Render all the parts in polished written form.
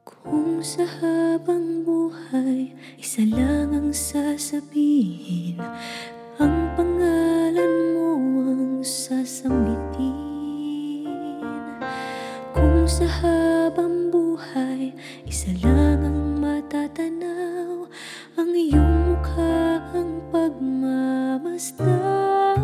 Kung sa habang buhay, isa lang ang sasabihin, ang pangalan mo ang sasambitin. Kung sa habang buhay, isa lang ang matatanaw, ang iyong mukha ang pagmamasdan.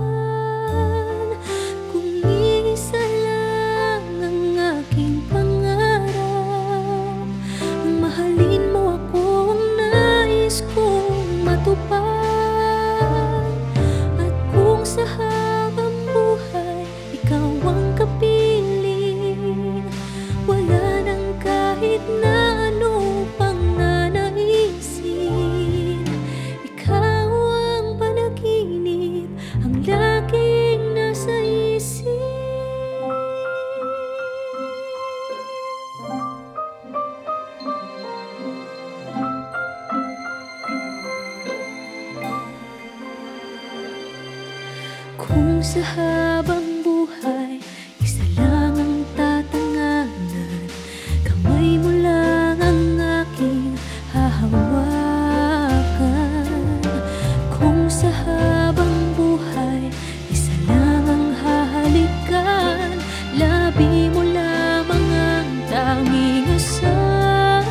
Kung iisa lang ang aking pangarap, ang mahalin mo ako ang nais kong matupad. At kung sa habang buhay, ikaw ang kapiling, wala nang kahit na ano pang nanaisin. Ikaw ang panaginip, ang laging nasa isip. Kung sa habang buhay, isa lang ang tatanganan, kamay mo lang ang aking hahawakan. Kung sa habang buhay, isa lang ang hahalikan, labi mo lamang ang tanging asam.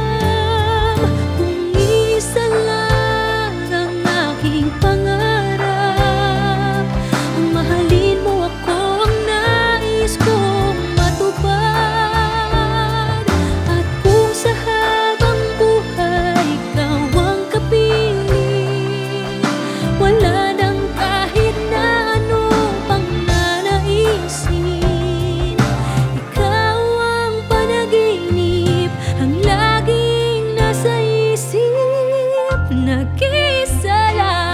Kung isa lang ang aking pangarap, ang mahalin mo ako ang nais kong matupad. At kung sa habang buhay, ikaw ang kapiling, wala nang kahit na ano pang nanaisin. Ikaw ang panaginip, ang laging nasa isip, nag-iisa lang.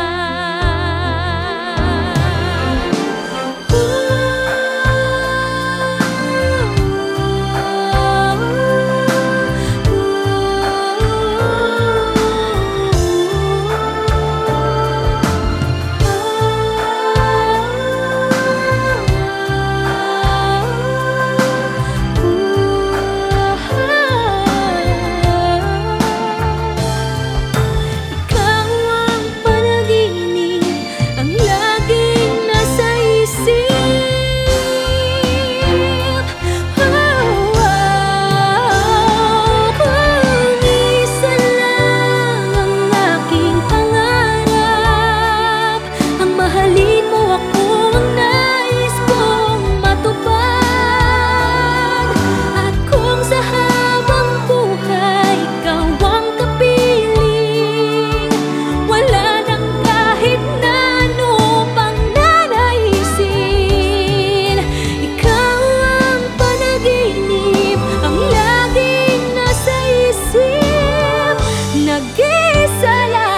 Nag-iisa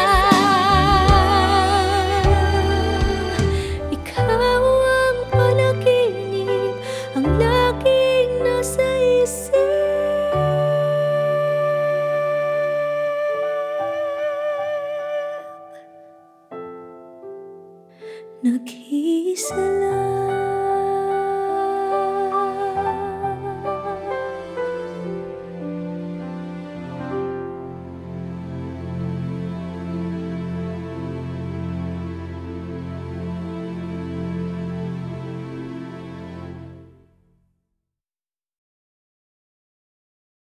lang. Ikaw ang panaginip, ang laging nasa isip. Nag-iisa lang.